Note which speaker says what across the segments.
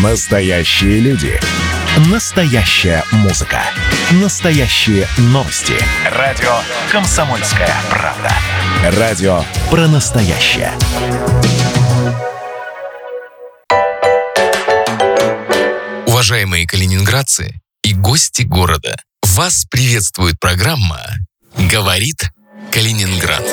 Speaker 1: Настоящие люди. Настоящая музыка. Настоящие новости. Радио «Комсомольская правда». Радио про настоящее.
Speaker 2: Уважаемые калининградцы и гости города, вас приветствует программа «Говорит Калининград».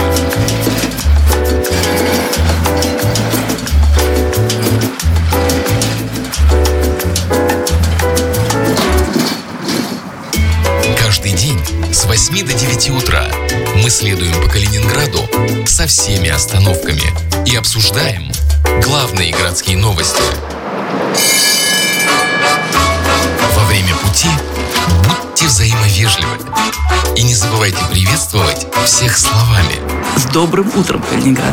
Speaker 2: Каждый день с 8 до 9 утра мы следуем по Калининграду со всеми остановками и обсуждаем главные городские новости. Во время пути будьте взаимовежливы и не забывайте приветствовать всех словами.
Speaker 3: С добрым утром, Калининград!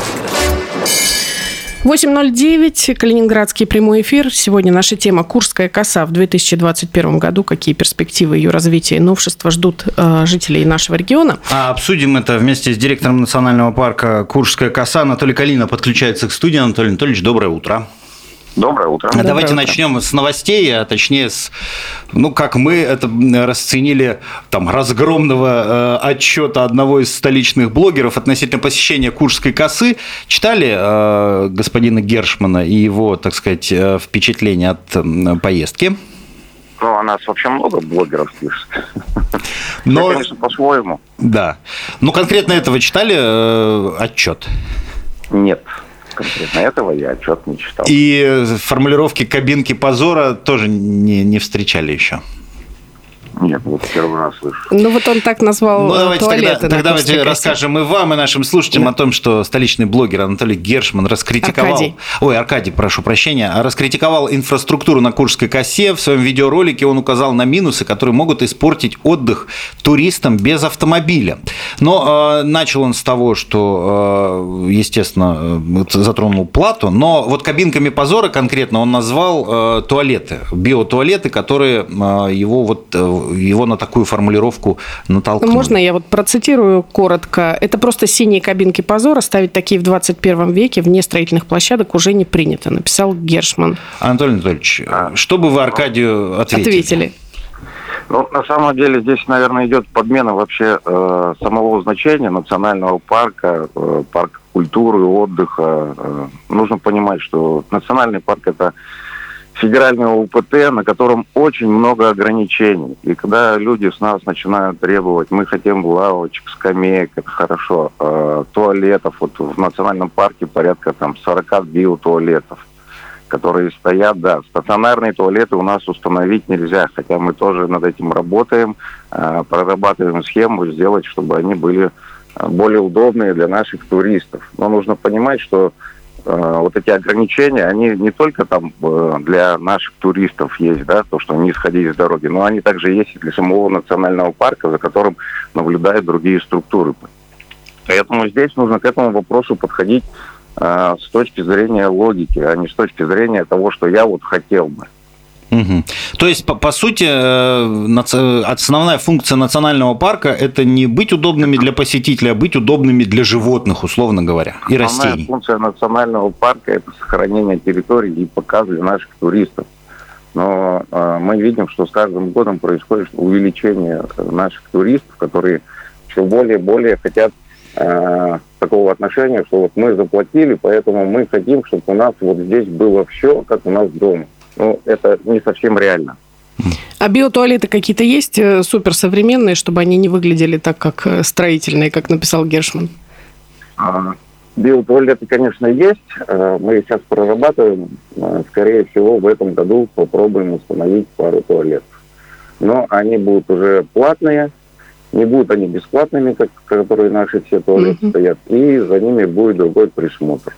Speaker 4: 8:09, Калининградский прямой эфир. Сегодня наша тема «Курская коса» в 2021 году. Какие перспективы ее развития и новшества ждут жителей нашего региона?
Speaker 5: Обсудим это вместе с директором национального парка «Курская коса» Анатолий Калина подключается к студии. Анатолий Анатольевич, доброе утро.
Speaker 6: Доброе утро.
Speaker 5: Давайте начнем с новостей, а точнее с, как мы это расценили, разгромного отчета одного из столичных блогеров относительно посещения Курской косы. Читали господина Гершмана и его, так сказать, впечатления от поездки?
Speaker 6: О нас вообще много блогеров пишет. Но, конечно, по-своему.
Speaker 5: Да. Конкретно этого читали отчет?
Speaker 6: Нет. Конкретно этого я отчет не читал.
Speaker 5: И формулировки «кабинки позора» тоже не встречали еще?
Speaker 6: Нет, первый раз слышу.
Speaker 4: Он так назвал туалеты.
Speaker 5: Тогда давайте расскажем и вам, и нашим слушателям о том, что столичный блогер Анатолий Гершман Аркадий, прошу прощения, раскритиковал инфраструктуру на Курской косе. В своем видеоролике он указал на минусы, которые могут испортить отдых туристам без автомобиля. Но начал он с того, что, естественно, затронул плату, но кабинками позора конкретно он назвал туалеты, биотуалеты, которые его на такую формулировку натолкнули.
Speaker 4: Можно я процитирую коротко? Это просто синие кабинки позора. Ставить такие в 21 веке вне строительных площадок уже не принято, написал Гершман.
Speaker 5: Анатолий Анатольевич, что бы вы Аркадию ответили?
Speaker 6: На самом деле здесь, наверное, идет подмена вообще самого значения национального парка, парка культуры, отдыха. Нужно понимать, что национальный парк – это федерального УПТ, на котором очень много ограничений. И когда люди с нас начинают требовать, мы хотим лавочек, скамеек, это хорошо, туалетов, в национальном парке порядка 40 биотуалетов, которые стоят, стационарные туалеты у нас установить нельзя, хотя мы тоже над этим работаем, прорабатываем схему, сделать, чтобы они были более удобные для наших туристов. Но нужно понимать, что эти ограничения, они не только для наших туристов есть, то, что не сходить с дороги, но они также есть и для самого национального парка, за которым наблюдают другие структуры. Поэтому здесь нужно к этому вопросу подходить с точки зрения логики, а не с точки зрения того, что я хотел бы.
Speaker 5: Угу. То есть, по сути, основная функция национального парка – это не быть удобными для посетителя, а быть удобными для животных, условно говоря, и растений.
Speaker 6: Основная функция национального парка – это сохранение территории и показ для наших туристов. Но мы видим, что с каждым годом происходит увеличение наших туристов, которые все более и более хотят такого отношения, что мы заплатили, поэтому мы хотим, чтобы у нас здесь было все, как у нас дома. Это не совсем реально.
Speaker 4: А биотуалеты какие-то есть суперсовременные, чтобы они не выглядели так, как строительные, как написал Гершман?
Speaker 6: Биотуалеты, конечно, есть. Мы их сейчас прорабатываем. Скорее всего, в этом году попробуем установить пару туалетов. Но они будут уже платные. Не будут они бесплатными, которые наши все туалеты стоят. И за ними будет другой присмотр.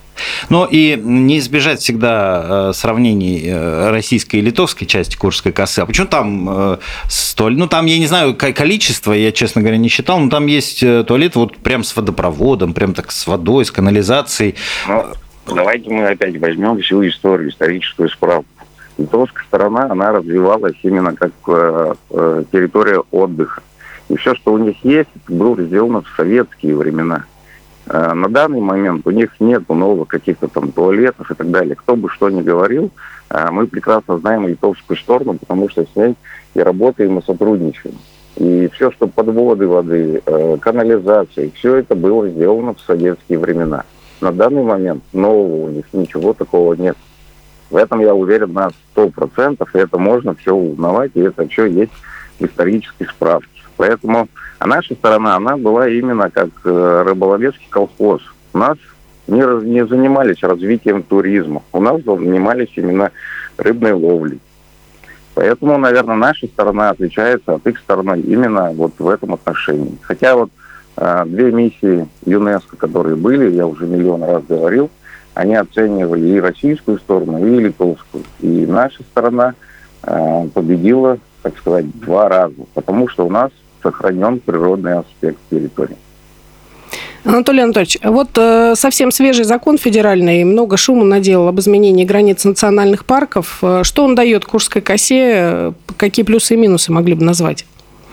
Speaker 5: И не избежать всегда сравнений российской и литовской части Курской косы. А почему там там, я не знаю, количество, я, честно говоря, не считал, но там есть туалеты прям с водопроводом, прям так с водой, с канализацией.
Speaker 6: Давайте мы опять возьмем всю историю, историческую справку. Литовская сторона, она развивалась именно как территория отдыха. И все, что у них есть, было сделано в советские времена. На данный момент у них нет новых каких-то туалетов и так далее. Кто бы что ни говорил, мы прекрасно знаем литовскую сторону, потому что с ней и работаем, и сотрудничаем. И все, что подводы воды, канализации, все это было сделано в советские времена. На данный момент нового у них ничего такого нет. В этом я уверен на 100%, и это можно все узнавать, и это все есть в исторических справках. Поэтому наша сторона, она была именно как рыболовецкий колхоз. У нас не занимались развитием туризма, у нас занимались именно рыбной ловлей. Поэтому, наверное, наша сторона отличается от их стороны именно вот в этом отношении. Хотя вот 2 миссии ЮНЕСКО, которые были, я уже миллион раз говорил, они оценивали и российскую сторону, и литовскую. И наша сторона победила, так сказать, 2 раза, потому что у нас сохранен природный аспект территории.
Speaker 4: Анатолий Анатольевич, вот совсем свежий закон федеральный, много шума наделал об изменении границ национальных парков. Что он дает Курской косе? Какие плюсы и минусы могли бы назвать?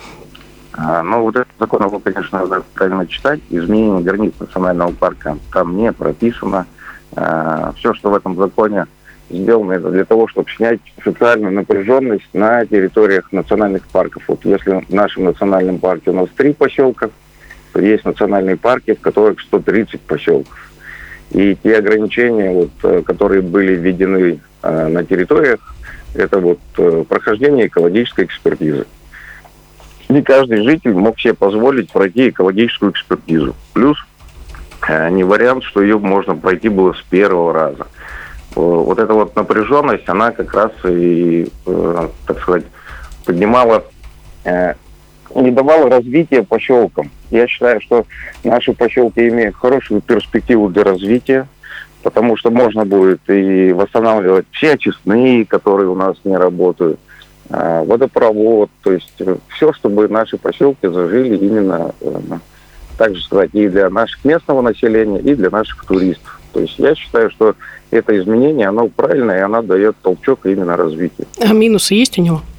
Speaker 6: Ну, вот этот закон, его, конечно, надо правильно читать. Изменение границ национального парка там не прописано. Все, что в этом законе сделано, это для того, чтобы снять социальную напряженность на территориях национальных парков. Вот если в нашем национальном парке у нас 3 поселка, то есть национальные парки, в которых 130 поселков. И те ограничения, вот, которые были введены на территориях, это вот прохождение экологической экспертизы. Не каждый житель мог себе позволить пройти экологическую экспертизу. Плюс не вариант, что ее можно пройти было с 1-го раза. Вот эта вот напряженность, она как раз и, так сказать, поднимала, не давала развития поселкам. Я считаю, что наши поселки имеют хорошую перспективу для развития, потому что можно будет и восстанавливать все очистные, которые у нас не работают, водопровод, то есть все, чтобы наши поселки зажили именно, так же сказать, и для наших местного населения, и для наших туристов. То есть я считаю, что это изменение, оно правильное, и оно дает толчок именно развитию.
Speaker 4: А минусы есть у него?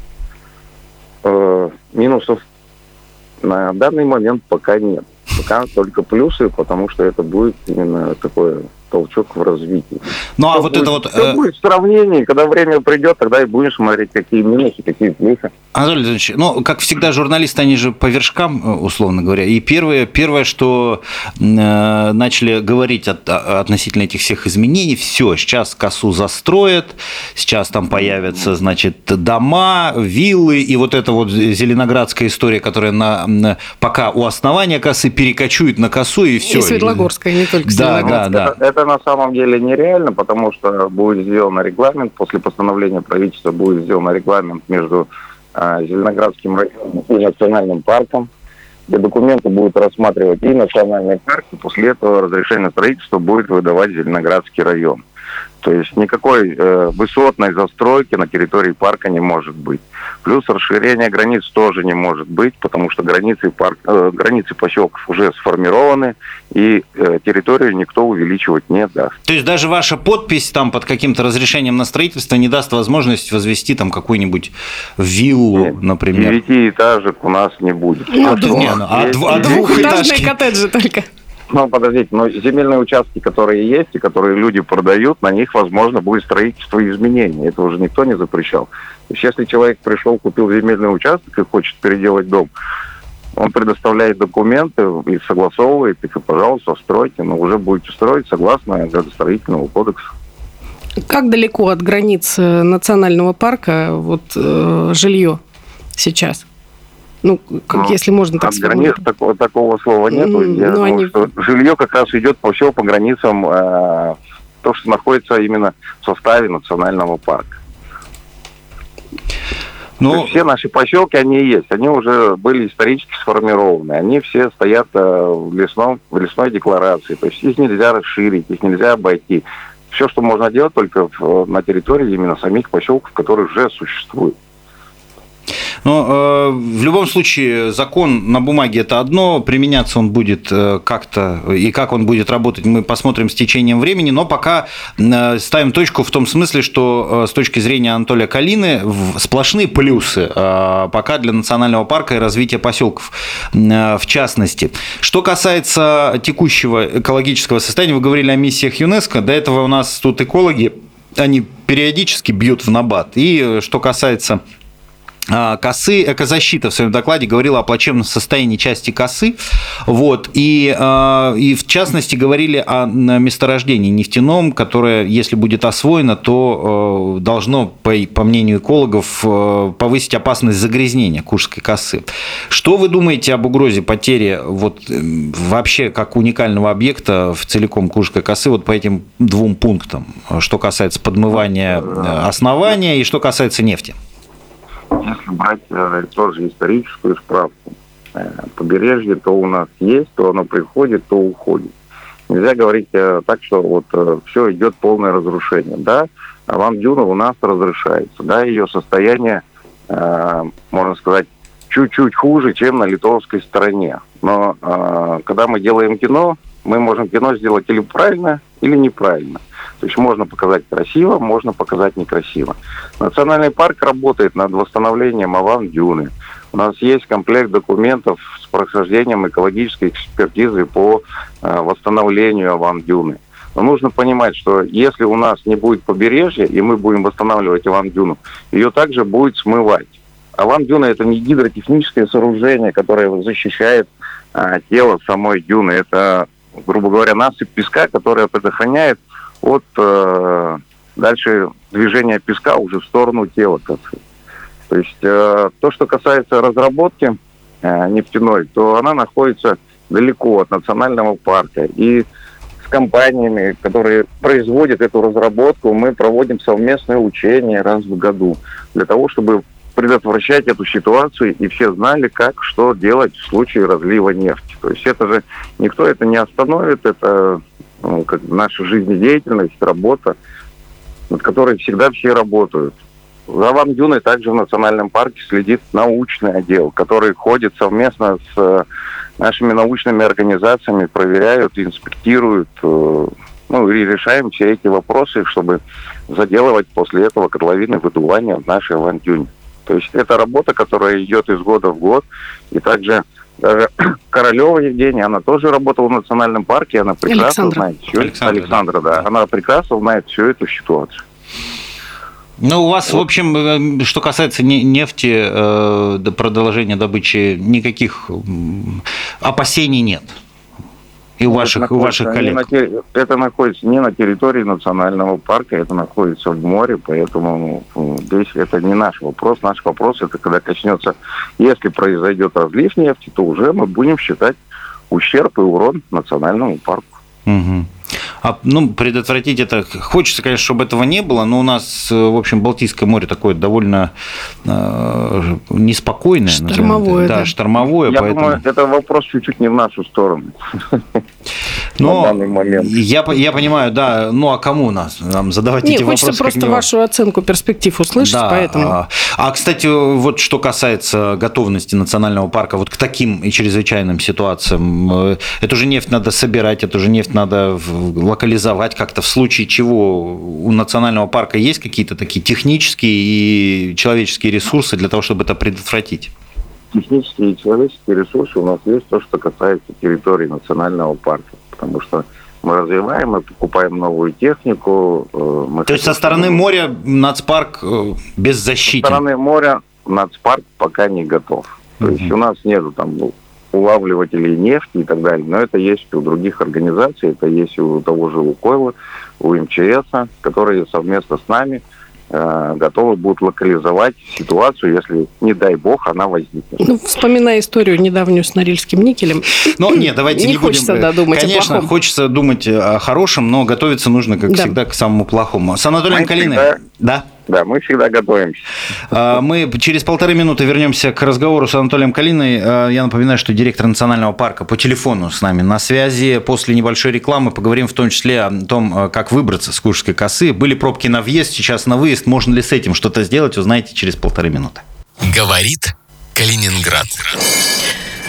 Speaker 6: Минусов на данный момент пока нет. Пока только плюсы, потому что это будет именно такой толчок в развитии.
Speaker 5: Ну, а вот это вот...
Speaker 6: Все будет в сравнении, когда время придет, тогда и будем смотреть, какие минусы, какие плюсы.
Speaker 5: Анатолий Леонидович, ну, как всегда, журналисты, они же по вершкам, условно говоря. И первое, что начали говорить относительно этих всех изменений, все, сейчас косу застроят, сейчас там появятся, значит, дома, виллы, и вот эта вот зеленоградская история, которая пока у основания косы перекочует на косу, и все.
Speaker 4: И Светлогорская, не только
Speaker 5: Да.
Speaker 6: Это на самом деле нереально, потому что будет сделан регламент, после постановления правительства будет сделан регламент между Зеленоградским районом и национальным парком, где документы будут рассматривать и национальный парк, и после этого разрешение на строительство будет выдавать Зеленоградский район. То есть никакой высотной застройки на территории парка не может быть. Плюс расширение границ тоже не может быть, потому что границы поселков уже сформированы, и территорию никто увеличивать не даст.
Speaker 5: То есть даже ваша подпись там под каким-то разрешением на строительство не даст возможность возвести там какую-нибудь виллу, например?
Speaker 6: 9-этажек у нас не будет.
Speaker 4: Двухэтажные коттеджи только.
Speaker 6: Ну, подождите, но земельные участки, которые есть и которые люди продают, на них, возможно, будет строительство и изменения. Это уже никто не запрещал. То есть, если человек пришел, купил земельный участок и хочет переделать дом, он предоставляет документы и согласовывает их, и, пожалуйста, стройте, но уже будете строить согласно градостроительного кодекса.
Speaker 4: Как далеко от границ национального парка вот жилье сейчас? Ну, если можно так сказать.
Speaker 6: Такого слова нет. Я думаю, что жилье как раз идет по границам, то, что находится именно в составе национального парка. Все наши поселки, они есть. Они уже были исторически сформированы. Они все стоят в лесной декларации. То есть их нельзя расширить, их нельзя обойти. Все, что можно делать, только на территории именно самих поселков, которые уже существуют.
Speaker 5: Но в любом случае закон на бумаге это одно, применяться он будет как-то, и как он будет работать, мы посмотрим с течением времени, но пока ставим точку в том смысле, что с точки зрения Анатолия Калины сплошные плюсы пока для национального парка и развития поселков в частности. Что касается текущего экологического состояния, вы говорили о миссиях ЮНЕСКО, до этого у нас тут экологи они периодически бьют в набат. И что касается косы, Экозащита в своем докладе говорила о плачевном состоянии части косы, вот, и в частности говорили о месторождении нефтяном, которое, если будет освоено, то должно, по мнению экологов, повысить опасность загрязнения Куршской косы. Что вы думаете об угрозе потери вот, вообще как уникального объекта в целиком Куршской косы вот по этим двум пунктам, что касается подмывания основания и что касается нефти?
Speaker 6: Если брать тоже историческую справку, побережье то у нас есть, то оно приходит, то уходит. Нельзя говорить так, что вот все идет полное разрушение. Да, Аван-Дюна у нас разрушается, да, ее состояние, можно сказать, чуть-чуть хуже, чем на литовской стороне. Но когда мы делаем кино, мы можем кино сделать или правильно, или неправильно. То есть можно показать красиво, можно показать некрасиво. Национальный парк работает над восстановлением Аван-Дюны. У нас есть комплект документов с прохождением экологической экспертизы по восстановлению Аван-Дюны. Но нужно понимать, что если у нас не будет побережья, и мы будем восстанавливать Аван-Дюну, ее также будет смывать. Аван-Дюна – это не гидротехническое сооружение, которое защищает тело самой дюны. Это, грубо говоря, насыпь песка, которая предохраняет от дальше движения песка уже в сторону тела косы. То есть то, что касается разработки нефтяной, то она находится далеко от национального парка. И с компаниями, которые производят эту разработку, мы проводим совместные учения раз в году для того, чтобы предотвращать эту ситуацию, и все знали, как, что делать в случае разлива нефти. То есть это же никто это не остановит, это как наша жизнедеятельность, работа, над которой всегда все работают. За Аван-Дюной также в национальном парке следит научный отдел, который ходит совместно с нашими научными организациями, проверяют, инспектируют, и решаем все эти вопросы, чтобы заделывать после этого котловины выдувания в нашей Аван-Дюне. То есть это работа, которая идет из года в год, и также даже Королева Евгения, она тоже работала в национальном парке, она прекрасно знает всю Александра, да. Она прекрасно знает всю эту ситуацию.
Speaker 5: Ну, у вас, в общем, что касается нефти, продолжения добычи, никаких опасений нет. И у ваших коллег.
Speaker 6: Это находится не на территории национального парка, это находится в море, поэтому здесь это не наш вопрос. Наш вопрос это когда коснется, если произойдет разлив нефти, то уже мы будем считать ущерб и урон национальному парку.
Speaker 5: Угу. Предотвратить это... Хочется, конечно, чтобы этого не было, но у нас, в общем, Балтийское море такое довольно неспокойное.
Speaker 4: Штормовое.
Speaker 5: Да, штормовое.
Speaker 6: Я думаю, это вопрос чуть-чуть не в нашу сторону.
Speaker 5: Но на данный момент. Я понимаю, да, а кому нам задавать эти вопросы?
Speaker 4: Хочется просто вашу оценку перспектив услышать, да, поэтому...
Speaker 5: Кстати, вот что касается готовности национального парка вот к таким и чрезвычайным ситуациям, эту же нефть надо собирать, эту же нефть надо локализовать как-то, в случае чего у национального парка есть какие-то такие технические и человеческие ресурсы для того, чтобы это предотвратить?
Speaker 6: Технические и человеческие ресурсы у нас есть, то, что касается территории национального парка, потому что мы развиваем, мы покупаем новую технику.
Speaker 5: То есть со стороны моря нацпарк беззащитен? Со
Speaker 6: стороны моря нацпарк пока не готов. То есть у нас нету там улавливателей нефти и так далее, но это есть у других организаций, это есть у того же Лукойла, у МЧС, которые совместно с нами готовы будут локализовать ситуацию, если, не дай бог, она возникнет.
Speaker 4: Вспоминая историю недавнюю с Норильским никелем.
Speaker 5: Давайте не будем.
Speaker 4: Хочется думать о плохом.
Speaker 5: Конечно, хочется думать о хорошем, но готовиться нужно, как всегда, к самому плохому. С Анатолием Калиной. Да.
Speaker 6: Да, мы всегда готовимся.
Speaker 5: Мы через 1,5 минуты вернемся к разговору с Анатолием Калиной. Я напоминаю, что директор национального парка по телефону с нами на связи. После небольшой рекламы поговорим в том числе о том, как выбраться с Куршской косы. Были пробки на въезд, сейчас на выезд. Можно ли с этим что-то сделать, узнаете через 1,5 минуты.
Speaker 2: Говорит Калининград.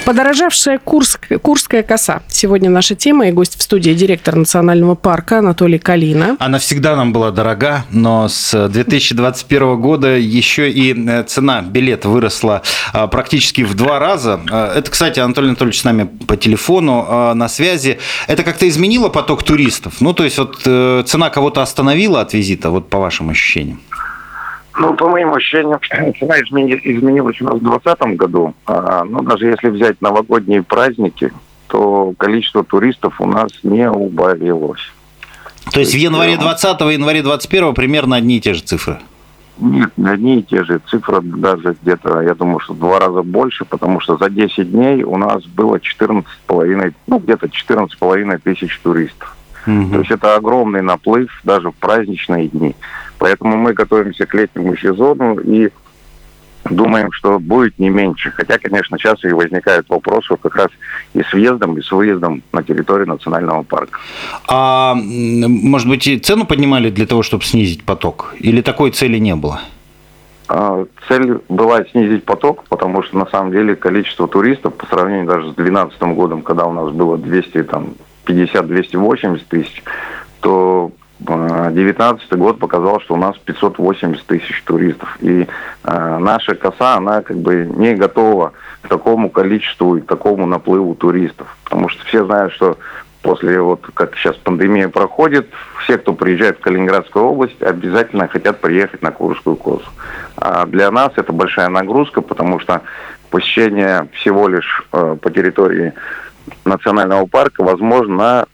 Speaker 4: Подорожавшая Курская коса. Сегодня наша тема, и гость в студии директор национального парка Анатолий Калина.
Speaker 5: Она всегда нам была дорога, но с 2021 года еще и цена билета выросла практически в 2 раза. Это, кстати, Анатолий Анатольевич с нами по телефону на связи. Это как-то изменило поток туристов? Ну, то есть вот цена кого-то остановила от визита, вот по вашим ощущениям?
Speaker 6: Ну, по моим ощущениям, цена изменилась у нас в 2020 году. Но даже если взять новогодние праздники, то количество туристов у нас не убавилось.
Speaker 5: То есть в январе 2020 и январе 2021 примерно одни и те же цифры?
Speaker 6: Нет, не одни и те же цифры, даже где-то, я думаю, что в 2 раза больше, потому что за 10 дней у нас было 14,5, где-то 14,5 тысяч туристов. То есть это огромный наплыв даже в праздничные дни. Поэтому мы готовимся к летнему сезону и думаем, что будет не меньше. Хотя, конечно, сейчас и возникают вопросы как раз и с въездом, и с выездом на территорию национального парка.
Speaker 5: А может быть, и цену поднимали для того, чтобы снизить поток? Или такой цели не было?
Speaker 6: Цель была снизить поток, потому что на самом деле количество туристов по сравнению даже с 2012 годом, когда у нас было 250-280 тысяч, то 2019 год показал, что у нас 580 тысяч туристов. И наша коса, она как бы не готова к такому количеству и к такому наплыву туристов. Потому что все знают, что после, вот как сейчас пандемия проходит, все, кто приезжает в Калининградскую область, обязательно хотят приехать на Курскую косу. А для нас это большая нагрузка, потому что посещение всего лишь по территории национального парка возможно на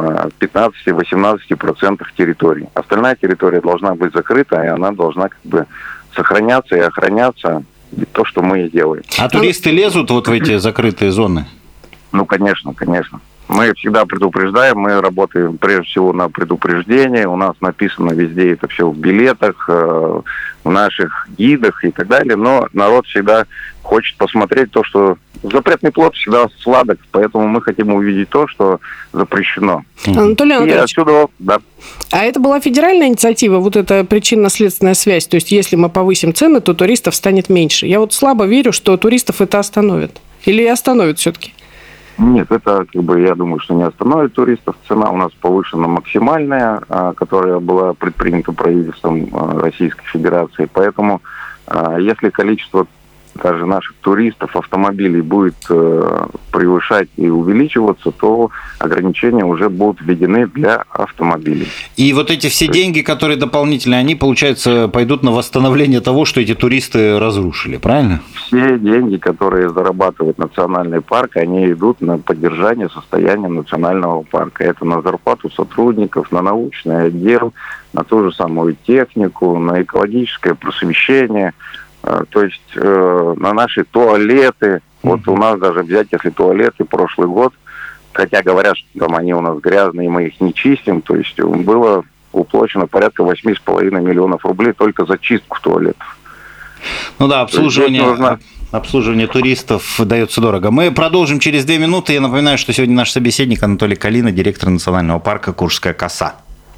Speaker 6: 15-18% территории. Остальная территория должна быть закрыта, и она должна как бы сохраняться и охраняться, и то, что мы и делаем.
Speaker 5: А туристы лезут вот в эти закрытые зоны?
Speaker 6: Ну, конечно, конечно. Мы всегда предупреждаем, мы работаем прежде всего на предупреждение, у нас написано везде это все в билетах, в наших гидах и так далее, но народ всегда хочет посмотреть то, что запретный плод всегда сладок, поэтому мы хотим увидеть то, что запрещено.
Speaker 4: Анатолий Анатольевич,
Speaker 6: отсюда, да.
Speaker 4: А это была федеральная инициатива, вот эта причинно-следственная связь, то есть если мы повысим цены, то туристов станет меньше. Я вот слабо верю, что туристов это остановит. Или остановит все-таки?
Speaker 6: Нет, это, как бы, я думаю, что не остановит туристов. Цена у нас повышена максимальная, которая была предпринята правительством Российской Федерации. Поэтому, если количество даже наших туристов, автомобилей будет превышать и увеличиваться, то ограничения уже будут введены для автомобилей.
Speaker 5: И вот эти все деньги, которые дополнительные, они, получается, пойдут на восстановление того, что эти туристы разрушили, правильно?
Speaker 6: Все деньги, которые зарабатывает национальный парк, они идут на поддержание состояния национального парка. Это на зарплату сотрудников, на научный отдел, на ту же самую технику, на экологическое просвещение, то есть на наши туалеты. Вот у нас даже взять, если туалеты прошлый год, хотя говорят, что там они у нас грязные, мы их не чистим, то есть было уплачено порядка 8,5 миллионов рублей только за чистку туалетов.
Speaker 5: Ну да, обслуживание туристов дается дорого. Мы продолжим через 2 минуты. Я напоминаю, что сегодня наш собеседник Анатолий Калина, директор национального парка Курская коса.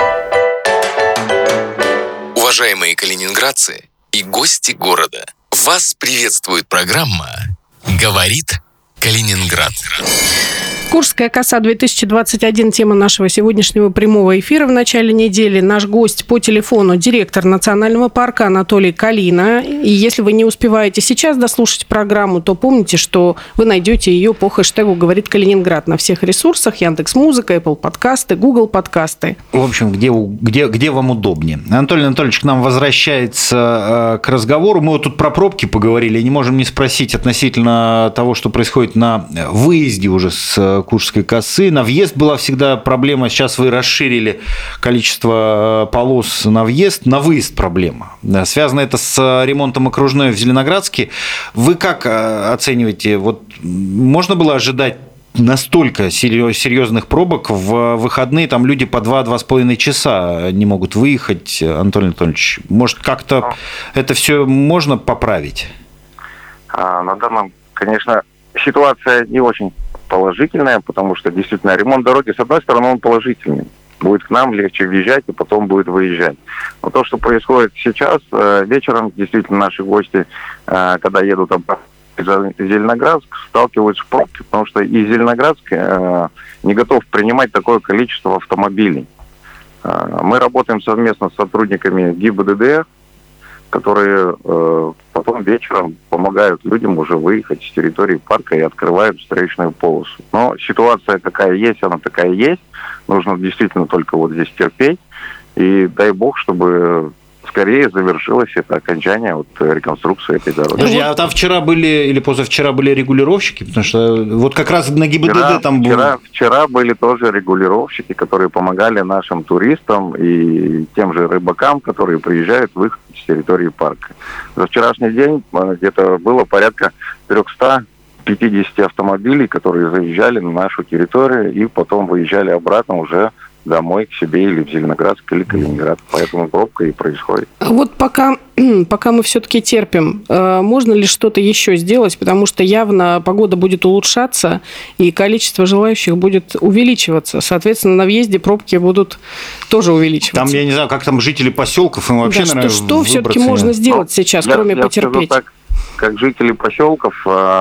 Speaker 2: Уважаемые калининградцы и гости города, вас приветствует программа «Говорит Калининград».
Speaker 4: Курская коса 2021 – тема нашего сегодняшнего прямого эфира в начале недели. Наш гость по телефону – директор национального парка Анатолий Калина. И если вы не успеваете сейчас дослушать программу, то помните, что вы найдете ее по хэштегу «Говорит Калининград» на всех ресурсах: Яндекс.Музыка, Apple подкасты, Google подкасты.
Speaker 5: В общем, где вам удобнее. Анатолий Анатольевич к нам возвращается к разговору. Мы вот тут про пробки поговорили, не можем не спросить относительно того, что происходит на выезде уже с Курской косы. На въезд была всегда проблема, сейчас вы расширили количество полос на въезд, на выезд проблема. Связано это с ремонтом окружной в Зеленоградске. Вы как оцениваете, вот можно было ожидать настолько серьезных пробок в выходные? Там люди по 2-2,5 часа не могут выехать. Анатолий Анатольевич, может, как-то это все можно поправить?
Speaker 6: На данном, конечно, ситуация не очень положительная, потому что действительно ремонт дороги, с одной стороны, он положительный. Будет к нам легче въезжать, и потом будет выезжать. Но то, что происходит сейчас, вечером, действительно, наши гости, когда едут обратно Зеленоградск сталкиваются с пробкой, потому что и Зеленоградск не готов принимать такое количество автомобилей. Мы работаем совместно с сотрудниками ГИБДД, которые потом вечером помогают людям уже выехать с территории парка и открывают встречную полосу. Но ситуация какая есть, она такая есть. Нужно действительно только вот здесь терпеть. И дай бог, чтобы скорее завершилось это окончание вот реконструкции этой дороги.
Speaker 5: Подожди, а там вчера были или позавчера были регулировщики? Потому что вот как раз на ГИБДД там было...
Speaker 6: Вчера были тоже регулировщики, которые помогали нашим туристам и тем же рыбакам, которые приезжают выехать с территории парка. За вчерашний день где-то было порядка 350 автомобилей, которые заезжали на нашу территорию и потом выезжали обратно уже домой к себе или в Зеленоградск, или Калининград. Поэтому пробка и происходит.
Speaker 4: Вот пока мы все-таки терпим, можно ли что-то еще сделать? Потому что явно погода будет улучшаться, и количество желающих будет увеличиваться. Соответственно, на въезде пробки будут тоже увеличиваться.
Speaker 5: Там, я не знаю, как там жители поселков, им вообще,
Speaker 4: да,
Speaker 5: наверное,
Speaker 4: что все-таки можно сделать сейчас, кроме потерпеть?
Speaker 6: Скажу так, как жители поселков...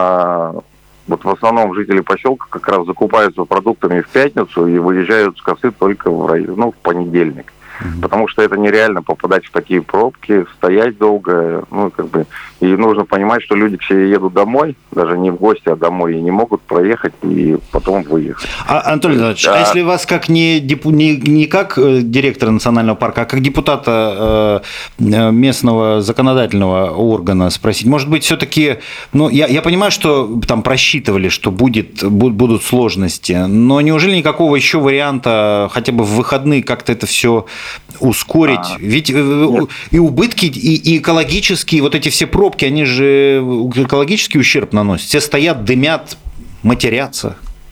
Speaker 6: Вот в основном жители поселка как раз закупаются продуктами в пятницу и выезжают с косы только в понедельник. Потому что это нереально попадать в такие пробки, стоять долго, и нужно понимать, что люди к себе едут домой, даже не в гости, а домой, и не могут проехать и потом выехать.
Speaker 5: Анатолий Иванович, а если вас как не как директора национального парка, а как депутата местного законодательного органа спросить, может быть, все-таки, я понимаю, что там просчитывали, что будут сложности, но неужели никакого еще варианта хотя бы в выходные как-то это все ускорить? Ведь и убытки, и экологические, вот эти все пробки, они же экологический ущерб наносят. Все стоят, дымят, матерятся.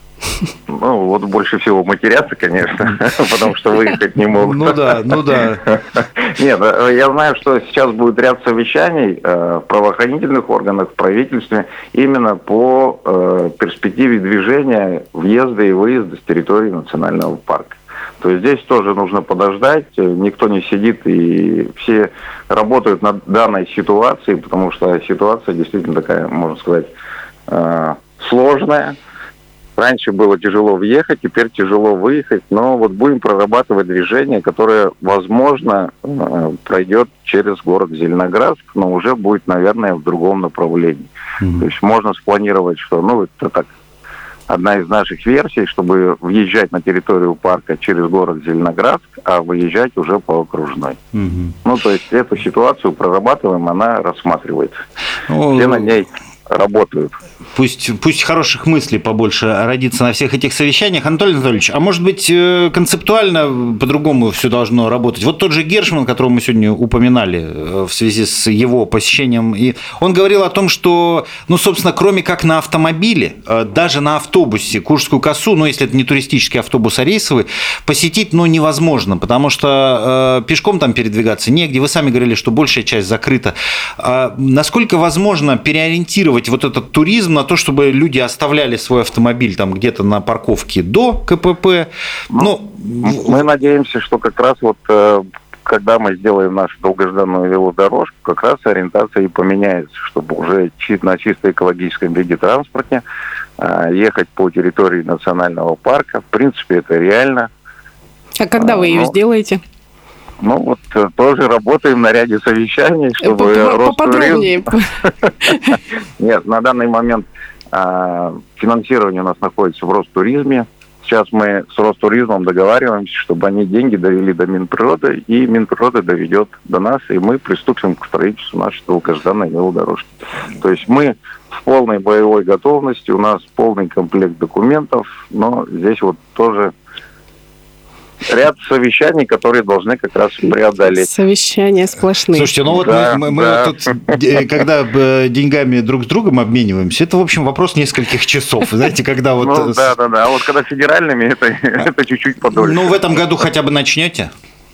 Speaker 6: Вот больше всего матерятся, конечно, потому что выехать не могут.
Speaker 5: Ну да.
Speaker 6: Нет, я знаю, что сейчас будет ряд совещаний в правоохранительных органах, в правительстве, именно по перспективе движения въезда и выезда с территории национального парка. То есть здесь тоже нужно подождать, никто не сидит, и все работают над данной ситуацией, потому что ситуация действительно такая, можно сказать, сложная. Раньше было тяжело въехать, теперь тяжело выехать, но вот будем прорабатывать движение, которое, возможно, пройдет через город Зеленоградск, но уже будет, наверное, в другом направлении. То есть можно спланировать, что, это так, одна из наших версий, чтобы въезжать на территорию парка через город Зеленоградск, а выезжать уже по окружной. То есть эту ситуацию прорабатываем, она рассматривается. Все над ней работают.
Speaker 5: Пусть хороших мыслей побольше родится на всех этих совещаниях. Анатолий Анатольевич, а может быть, концептуально по-другому все должно работать? Вот тот же Гершман, которого мы сегодня упоминали в связи с его посещением, и он говорил о том, что, собственно, кроме как на автомобиле, даже на автобусе Куршскую косу, если это не туристический автобус, а рейсовый, посетить, невозможно, потому что пешком там передвигаться негде. Вы сами говорили, что большая часть закрыта. Насколько возможно переориентировать вот этот туризм на то, чтобы люди оставляли свой автомобиль там где-то на парковке до КПП?
Speaker 6: Мы надеемся, что как раз когда мы сделаем нашу долгожданную велодорожку, как раз ориентация и поменяется, чтобы уже на чисто экологическом виде транспорте ехать по территории национального парка. В принципе, это реально.
Speaker 4: А когда вы ее сделаете?
Speaker 6: Тоже работаем на ряде совещаний, чтобы
Speaker 4: поподробнее.
Speaker 6: Нет, на данный момент финансирование у нас находится в Ростуризме. Сейчас мы с Ростуризмом договариваемся, чтобы они деньги довели до Минприроды, и Минприрода доведет до нас, и мы приступим к строительству нашей долгожданной велодорожки. То есть мы в полной боевой готовности, у нас полный комплект документов, но здесь тоже ряд совещаний, которые должны как раз преодолеть.
Speaker 4: Совещания сплошные.
Speaker 5: Слушайте, мы тут, когда деньгами друг с другом обмениваемся, это, в общем, вопрос нескольких часов. Знаете, когда
Speaker 6: Да. А вот когда федеральными, это чуть-чуть подольше.
Speaker 5: В этом году хотя бы начнете?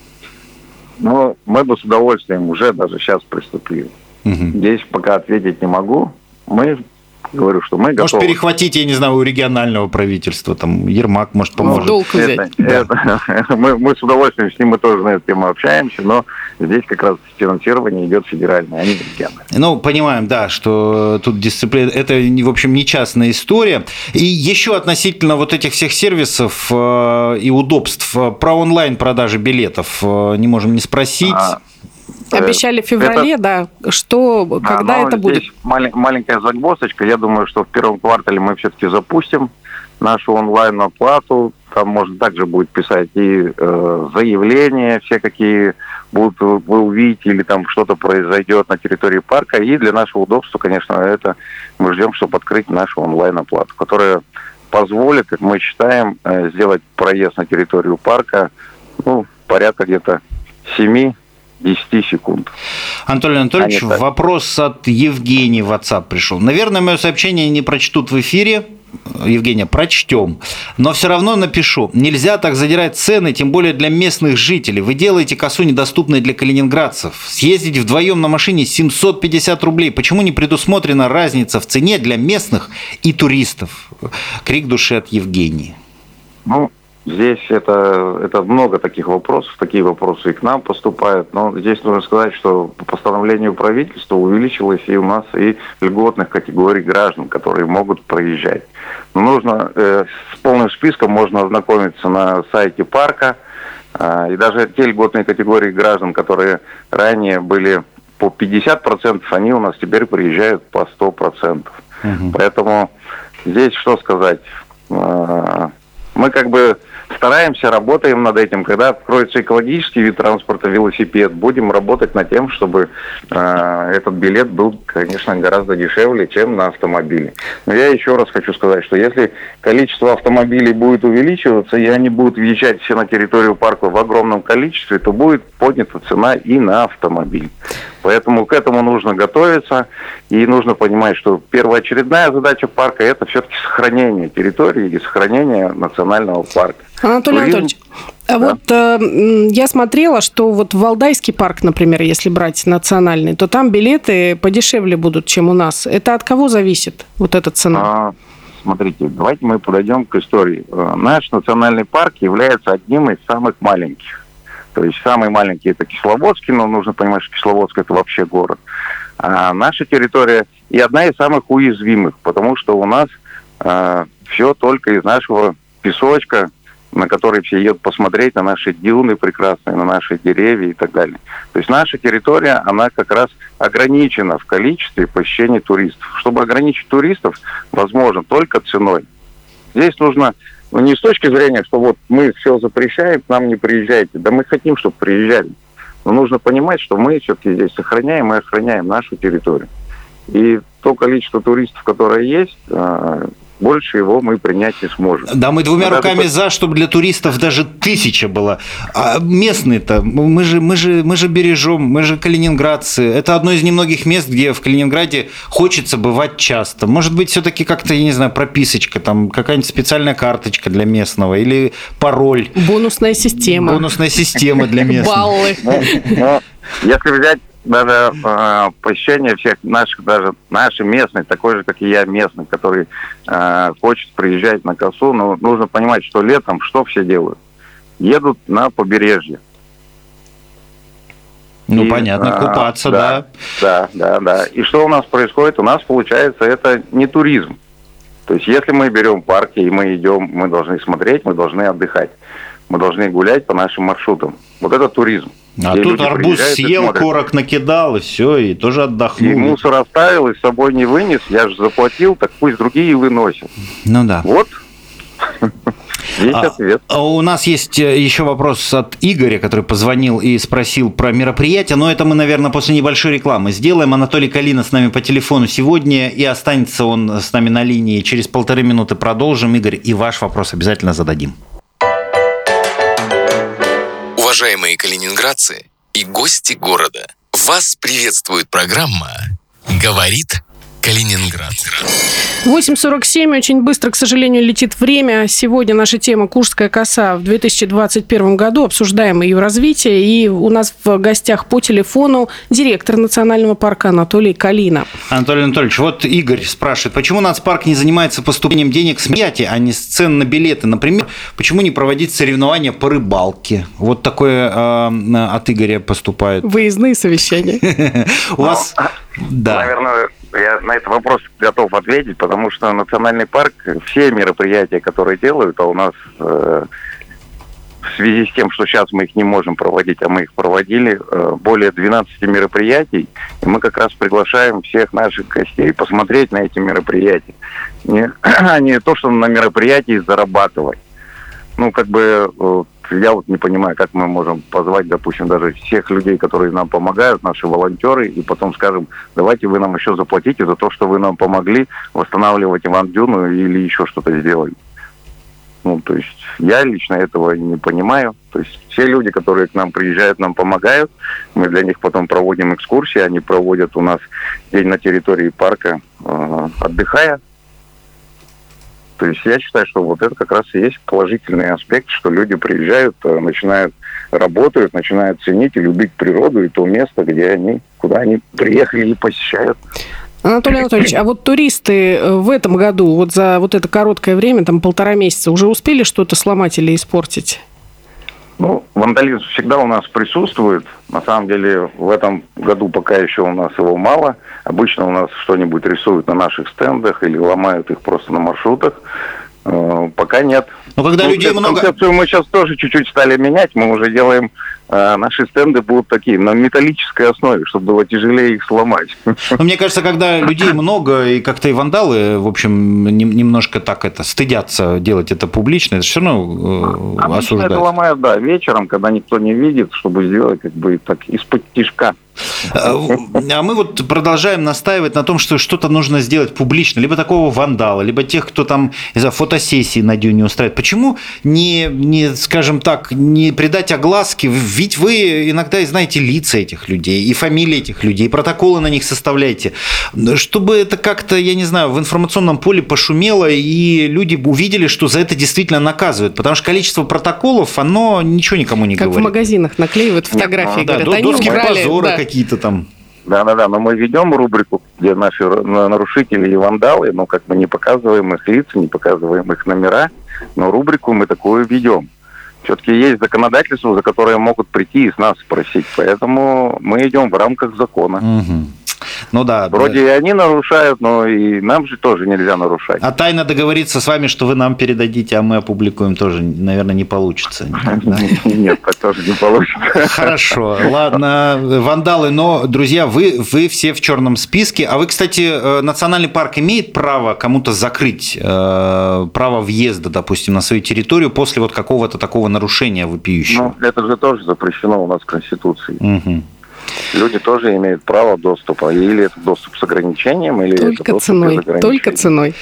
Speaker 6: Мы бы с удовольствием уже даже сейчас приступили. Здесь пока ответить не могу. Мы говорю, что мы готовы.
Speaker 5: Может, перехватить, я не знаю, у регионального правительства, там, Ермак, может, поможет.
Speaker 4: Долг взять.
Speaker 6: Мы с удовольствием с ним, мы тоже на эту тему общаемся, но здесь как раз финансирование идет федеральное, а не региональное.
Speaker 5: Ну, понимаем, да, что тут дисциплина, это, в общем, не частная история. И еще относительно вот этих всех сервисов и удобств, про онлайн-продажи билетов не можем не спросить.
Speaker 4: Обещали в феврале, когда это будет?
Speaker 6: Здесь маленькая загвоздочка. Я думаю, что в первом квартале мы все-таки запустим нашу онлайн-оплату. Там можно также будет писать и заявления, все какие будут вы увидите, или там что-то произойдет на территории парка. И для нашего удобства, конечно, это мы ждем, чтобы открыть нашу онлайн-оплату, которая позволит, как мы считаем, сделать проезд на территорию парка, порядка где-то 7-10 секунд.
Speaker 5: Анатолий Анатольевич, вопрос от Евгении в WhatsApp пришел. Наверное, мое сообщение не прочтут в эфире. Евгения, прочтем. Но все равно напишу. Нельзя так задирать цены, тем более для местных жителей. Вы делаете косу недоступной для калининградцев. Съездить вдвоем на машине 750 рублей. Почему не предусмотрена разница в цене для местных и туристов? Крик души от Евгении.
Speaker 6: Здесь это много таких вопросов, такие вопросы и к нам поступают, но здесь нужно сказать, что по постановлению правительства увеличилось и у нас и льготных категорий граждан, которые могут проезжать. Но нужно с полным списком можно ознакомиться на сайте парка, и даже те льготные категории граждан, которые ранее были по 50%, они у нас теперь приезжают по 100%. Поэтому здесь что сказать? Мы стараемся, работаем над этим. Когда откроется экологический вид транспорта, велосипед, будем работать над тем, чтобы этот билет был, конечно, гораздо дешевле, чем на автомобиле. Но я еще раз хочу сказать, что если количество автомобилей будет увеличиваться, и они будут въезжать все на территорию парка в огромном количестве, то будет поднята цена и на автомобиль. Поэтому к этому нужно готовиться, и нужно понимать, что первоочередная задача парка – это все-таки сохранение территории и сохранение национального парка.
Speaker 4: Анатолий Анатольевич, я смотрела, что в Валдайский парк, например, если брать национальный, то там билеты подешевле будут, чем у нас. Это от кого зависит, эта цена?
Speaker 6: Смотрите, давайте мы подойдем к истории. Наш национальный парк является одним из самых маленьких. То есть самый маленький – это Кисловодский, но нужно понимать, что Кисловодск – это вообще город. А наша территория и одна из самых уязвимых, потому что у нас все только из нашего песочка, на который все едут посмотреть на наши дюны прекрасные, на наши деревья и так далее. То есть наша территория, она как раз ограничена в количестве посещений туристов. Чтобы ограничить туристов, возможно, только ценой. Здесь нужно... не с точки зрения, что мы все запрещаем, к нам не приезжайте. Да мы хотим, чтобы приезжали. Но нужно понимать, что мы все-таки здесь сохраняем и охраняем нашу территорию. И то количество туристов, которое есть, больше его мы принять не сможем.
Speaker 5: Да, мы двумя руками за, чтобы для туристов даже 1000 было. А местные-то, мы же бережем, мы же калининградцы. Это одно из немногих мест, где в Калининграде хочется бывать часто. Может быть, все-таки как-то, я не знаю, прописочка, там какая-нибудь специальная карточка для местного или пароль.
Speaker 4: Бонусная система.
Speaker 5: Бонусная система для местных.
Speaker 4: Баллы.
Speaker 6: Если взять даже посещение всех наших, даже наши местные, такой же, как и я, местный, который хочет приезжать на косу, но нужно понимать, что летом что все делают? Едут на побережье.
Speaker 5: Понятно, купаться, да.
Speaker 6: Да. И что у нас происходит? У нас, получается, это не туризм. То есть, если мы берем парки и мы идем, мы должны смотреть, мы должны отдыхать. Мы должны гулять по нашим маршрутам. Это туризм.
Speaker 5: А тут арбуз съел, корок накидал, и все, и тоже отдохнул.
Speaker 6: И мусор оставил, и с собой не вынес. Я же заплатил, так пусть другие выносят.
Speaker 5: Ну да.
Speaker 6: Есть ответ.
Speaker 5: У нас есть еще вопрос от Игоря, который позвонил и спросил про мероприятие, но это мы, наверное, после небольшой рекламы сделаем. Анатолий Калина с нами по телефону сегодня, и останется он с нами на линии. Через 1,5 минуты продолжим. Игорь, и ваш вопрос обязательно зададим.
Speaker 2: Уважаемые калининградцы и гости города, вас приветствует программа «Говорит Калининград.
Speaker 4: 8:47. Очень быстро, к сожалению, летит время. Сегодня наша тема «Куршская коса» в 2021 году. Обсуждаем ее развитие. И у нас в гостях по телефону директор национального парка Анатолий Калина.
Speaker 5: Анатолий Анатольевич, вот Игорь спрашивает, почему нацпарк не занимается поступлением денег с мероприятий, а не с цен на билеты? Например, почему не проводить соревнования по рыбалке? Вот такое от Игоря поступает.
Speaker 4: Выездные совещания.
Speaker 5: У вас... Да.
Speaker 6: Наверное, я на этот вопрос готов ответить, потому что национальный парк, все мероприятия, которые делают, а у нас в связи с тем, что сейчас мы их не можем проводить, а мы их проводили, более 12 мероприятий, и мы как раз приглашаем всех наших гостей посмотреть на эти мероприятия. Не то, что на мероприятии зарабатывать. Я вот не понимаю, как мы можем позвать, допустим, даже всех людей, которые нам помогают, наши волонтеры, и потом скажем, давайте вы нам еще заплатите за то, что вы нам помогли восстанавливать Иван-Дюну или еще что-то сделать. То есть я лично этого не понимаю. То есть все люди, которые к нам приезжают, нам помогают. Мы для них потом проводим экскурсии, они проводят у нас день на территории парка, отдыхая. То есть я считаю, что вот это как раз и есть положительный аспект, что люди приезжают, начинают работать, начинают ценить и любить природу и то место, куда они приехали и посещают.
Speaker 4: Анатолий Анатольевич, а вот туристы в этом году, вот за вот это короткое время, там 1,5 месяца, уже успели что-то сломать или испортить?
Speaker 6: Вандализм всегда у нас присутствует. На самом деле, в этом году пока еще у нас его мало. Обычно у нас что-нибудь рисуют на наших стендах или ломают их просто на маршрутах. Пока нет.
Speaker 5: Но когда людей много...
Speaker 6: Концепцию мы сейчас тоже чуть-чуть стали менять. Мы уже делаем... Наши стенды будут такие, на металлической основе, чтобы было тяжелее их сломать.
Speaker 5: Мне кажется, когда людей много, и как-то и вандалы, в общем, немножко так стыдятся делать это публично, это все равно осуждают.
Speaker 6: Это ломают, вечером, когда никто не видит, чтобы сделать так из-под тишка.
Speaker 5: А мы вот продолжаем настаивать на том, что что-то нужно сделать публично, либо такого вандала, либо тех, кто там фотосессии на дюне устраивает. Почему не, скажем так, не придать огласке? Ведь вы иногда знаете лица этих людей, и фамилии этих людей, и протоколы на них составляете. Чтобы это как-то, я не знаю, в информационном поле пошумело, и люди увидели, что за это действительно наказывают. Потому что количество протоколов, оно ничего никому не говорит.
Speaker 4: Как в магазинах наклеивают фотографии, говорят, они
Speaker 5: доски
Speaker 4: убрали.
Speaker 5: позора какие-то там.
Speaker 6: Да, но мы ведем рубрику, где наши нарушители и вандалы, мы не показываем их лица, не показываем их номера, но рубрику мы такую ведем. Все-таки есть законодательство, за которое могут прийти и с нас спросить, поэтому мы идем в рамках закона.
Speaker 5: Угу.
Speaker 6: Вроде и они нарушают, но и нам же тоже нельзя нарушать.
Speaker 5: А тайно договориться с вами, что вы нам передадите, а мы опубликуем, тоже, наверное, не получится.
Speaker 6: Нет, так тоже не получится.
Speaker 5: Хорошо, ладно, вандалы, но, друзья, вы все в черном списке. А вы, кстати, национальный парк имеет право кому-то закрыть право въезда, допустим, на свою территорию после вот какого-то такого нарушения вопиющего?
Speaker 6: Это же тоже запрещено у нас в Конституции.
Speaker 5: Угу.
Speaker 6: Люди тоже имеют право доступа. Или это доступ с ограничением, или
Speaker 4: только
Speaker 6: это доступ
Speaker 4: ценой,
Speaker 6: без ограничений.
Speaker 4: только ценой.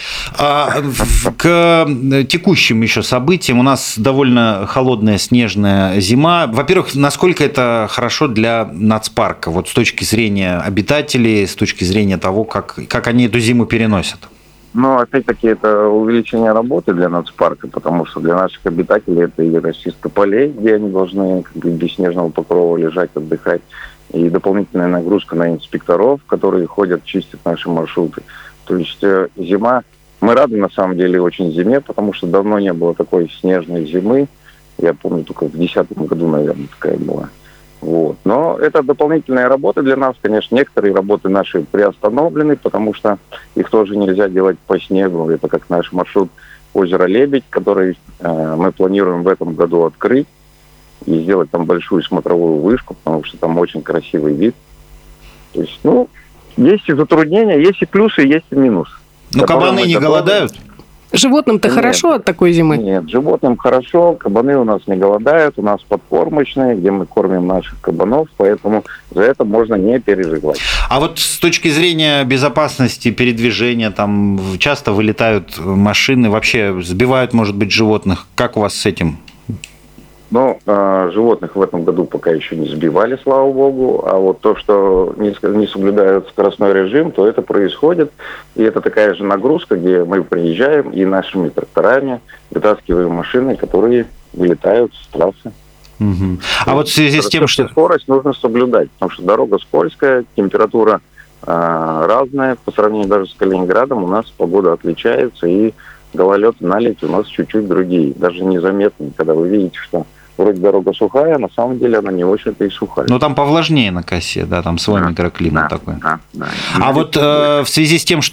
Speaker 5: К текущим еще событиям у нас довольно холодная снежная зима. Во-первых, насколько это хорошо для нацпарка? Вот с точки зрения обитателей, с точки зрения того, как они эту зиму переносят?
Speaker 6: Опять-таки, это увеличение работы для нацпарка, потому что для наших обитателей это и расчистка полей, где они должны без снежного покрова лежать, отдыхать, и дополнительная нагрузка на инспекторов, которые ходят, чистят наши маршруты. То есть зима, мы рады на самом деле очень зиме, потому что давно не было такой снежной зимы. Я помню, только в 2010 году, наверное, такая была. Но это дополнительная работа для нас. Конечно, некоторые работы наши приостановлены, потому что их тоже нельзя делать по снегу. Это как наш маршрут озеро Лебедь, который мы планируем в этом году открыть и сделать там большую смотровую вышку, потому что там очень красивый вид. То есть, есть и затруднения, есть и плюсы, есть и минусы.
Speaker 5: Но кабаны не голодают?
Speaker 4: Животным-то
Speaker 6: Нет.
Speaker 4: Хорошо от такой зимы?
Speaker 6: Нет, животным хорошо, кабаны у нас не голодают, у нас подкормочные, где мы кормим наших кабанов, поэтому за это можно не переживать.
Speaker 5: А вот с точки зрения безопасности передвижения, там часто вылетают машины, вообще сбивают, может быть, животных. Как у вас с этим?
Speaker 6: Но животных в этом году пока еще не сбивали, слава богу. А вот то, что не соблюдают скоростной режим, то это происходит. И это такая же нагрузка, где мы приезжаем и нашими тракторами вытаскиваем машины, которые вылетают с трассы.
Speaker 5: Угу. А вот в связи с тем, что...
Speaker 6: Скорость нужно соблюдать, потому что дорога скользкая, температура разная. По сравнению даже с Калининградом у нас погода отличается, и гололед и наледь у нас чуть-чуть другие, даже незаметные, когда вы видите, что вроде дорога сухая, на самом деле она не очень-то и сухая.
Speaker 5: Ну, там повлажнее на косе, да, там свой микроклимат такой.
Speaker 6: Да.
Speaker 5: А вот в связи с тем, что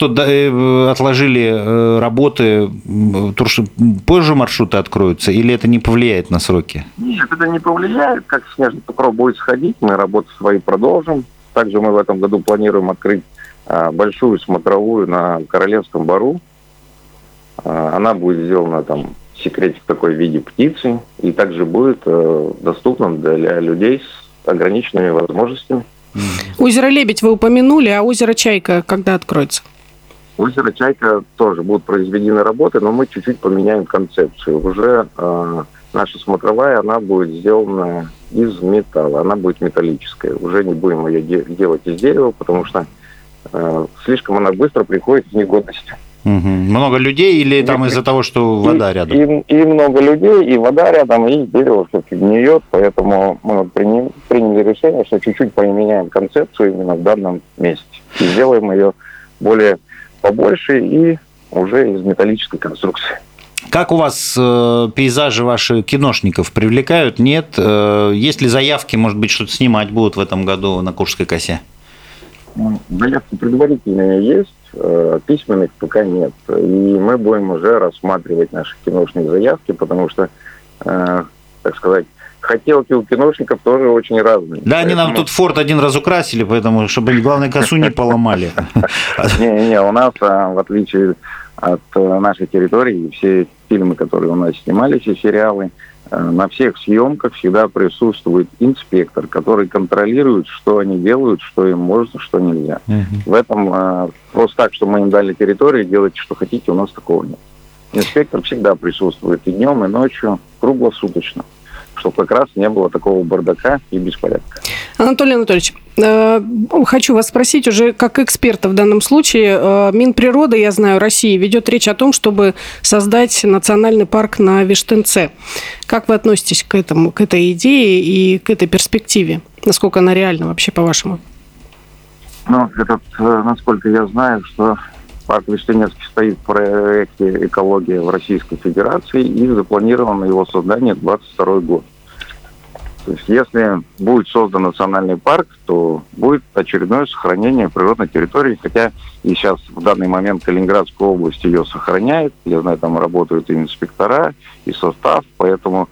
Speaker 5: отложили работы, позже маршруты откроются, или это не повлияет на сроки?
Speaker 6: Нет, это не повлияет. Как снежный покров будет сходить, мы работы свои продолжим. Также мы в этом году планируем открыть большую смотровую на Королевском Бару. Она будет сделана там секретик такой в виде птицы, и также будет доступна для людей с ограниченными возможностями.
Speaker 4: Озеро Лебедь вы упомянули, а озеро Чайка когда откроется?
Speaker 6: Озеро Чайка тоже будут произведены работы, но мы чуть-чуть поменяем концепцию. Уже наша смотровая, она будет сделана из металла, она будет металлическая. Уже не будем ее делать из дерева, потому что слишком она быстро приходит в негодность.
Speaker 5: Угу. Много людей или там из-за того, что вода рядом?
Speaker 6: И много людей, и вода рядом, и дерево все-таки гниет, поэтому мы приняли решение, что чуть-чуть поменяем концепцию именно в данном месте. И сделаем ее более побольше и уже из металлической конструкции.
Speaker 5: Как у вас пейзажи ваши киношников привлекают? Нет? Есть ли заявки, может быть, что-то снимать будут в этом году на Куршской косе?
Speaker 6: Заявки предварительные есть, письменных пока нет. И мы будем уже рассматривать наши киношные заявки, потому что, так сказать, хотелки у киношников тоже очень разные.
Speaker 5: Да, они нам тут форт один раз украсили, поэтому, чтобы, главное, косу не поломали.
Speaker 6: Не, у нас, в отличие от нашей территории, все фильмы, которые у нас снимались, и сериалы, на всех съемках всегда присутствует инспектор, который контролирует, что они делают, что им можно, что нельзя. В этом просто так, что мы им дали территорию, делайте, что хотите, у нас такого нет. Инспектор всегда присутствует и днем, и ночью, круглосуточно, чтобы как раз не было такого бардака и беспорядка.
Speaker 4: Анатолий Анатольевич, хочу вас спросить уже как эксперта в данном случае. Минприроды, я знаю, России ведет речь о том, чтобы создать национальный парк на Виштынце. Как вы относитесь к этой идее и к этой перспективе? Насколько она реальна вообще, по-вашему?
Speaker 6: Ну, насколько я знаю, что парк Виштынецкий стоит в проекте «Экология» в Российской Федерации, и запланировано его создание 2022 год. То есть, если будет создан национальный парк, то будет очередное сохранение природной территории, хотя и сейчас в данный момент Калининградская область ее сохраняет. Я знаю, там работают и инспектора, и состав, поэтому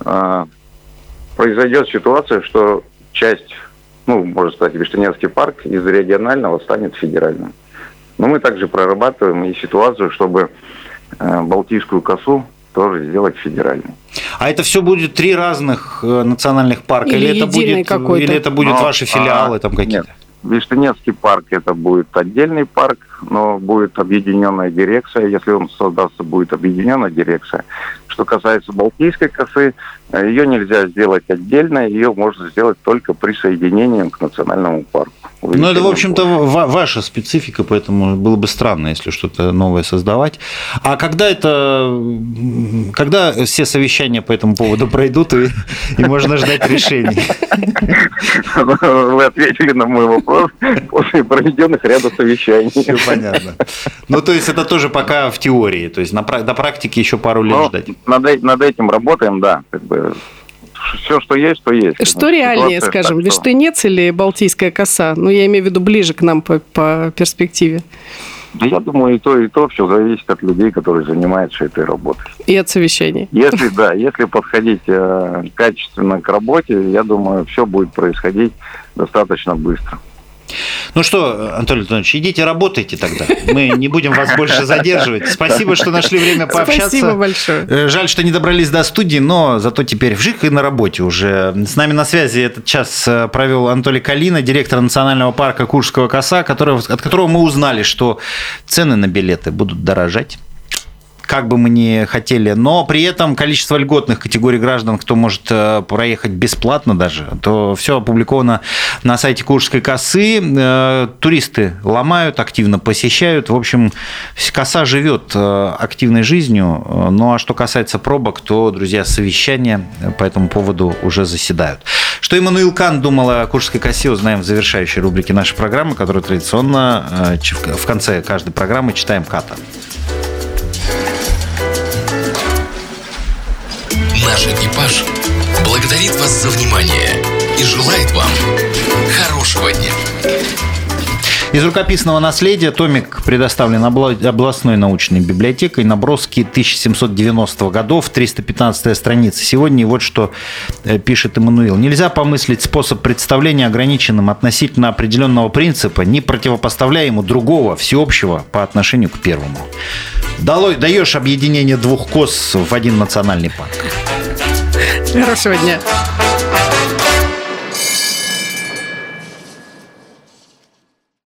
Speaker 6: произойдет ситуация, что часть, можно сказать, Виштынецкий парк из регионального станет федеральным. Но мы также прорабатываем и ситуацию, чтобы Балтийскую косу тоже сделать федеральной.
Speaker 5: А это все будет 3 разных национальных парка? Или это будет ваши филиалы там какие-то?
Speaker 6: Нет. Виштынецкий парк это будет отдельный парк, но будет объединенная дирекция. Если он создастся, будет объединенная дирекция. Что касается Балтийской косы, ее нельзя сделать отдельно, ее можно сделать только присоединением к национальному парку.
Speaker 5: Это, в общем-то, ваша специфика, поэтому было бы странно, если что-то новое создавать. А когда все совещания по этому поводу пройдут, и можно ждать решений?
Speaker 6: Вы ответили на мой вопрос после проведенных ряда совещаний.
Speaker 5: Все понятно. То есть это тоже пока в теории, то есть до практики еще пару лет ждать.
Speaker 6: Над этим работаем, да. Все, что есть, то есть.
Speaker 4: Что реальнее, скажем, Виштынец или Балтийская коса? Я имею в виду ближе к нам по перспективе.
Speaker 6: Да, я думаю, и то все зависит от людей, которые занимаются этой работой.
Speaker 4: И от совещаний.
Speaker 6: Если подходить качественно к работе, я думаю, все будет происходить достаточно быстро.
Speaker 5: Ну что, Анатолий Анатольевич, идите работайте тогда. Мы не будем вас больше задерживать. Спасибо, что нашли время пообщаться.
Speaker 4: Спасибо большое.
Speaker 5: Жаль, что не добрались до студии, но зато теперь вжик и на работе уже. С нами на связи этот час провел Анатолий Калина, директор национального парка Куршская коса, от которого мы узнали, что цены на билеты будут дорожать. как бы мы ни хотели. Но при этом количество льготных категорий граждан, кто может проехать бесплатно даже, то все опубликовано на сайте Куршской косы. Туристы ломают, активно посещают. В общем, коса живет активной жизнью. Ну а что касается пробок, то, друзья, совещания по этому поводу уже заседают. Что Эммануил Кант думал о Куршской косе, узнаем в завершающей рубрике нашей программы, которая традиционно в конце каждой программы читаем Ката.
Speaker 2: Наш экипаж благодарит вас за внимание и желает вам хорошего дня.
Speaker 5: Из рукописного наследия томик предоставлен областной научной библиотекой. Наброски 1790-х годов, 315-я страница. Сегодня вот что пишет Эммануил. Нельзя помыслить способ представления ограниченным относительно определенного принципа, не противопоставляя ему другого, всеобщего по отношению к первому. Даешь объединение двух кос в один национальный парк.
Speaker 4: Хорошего дня.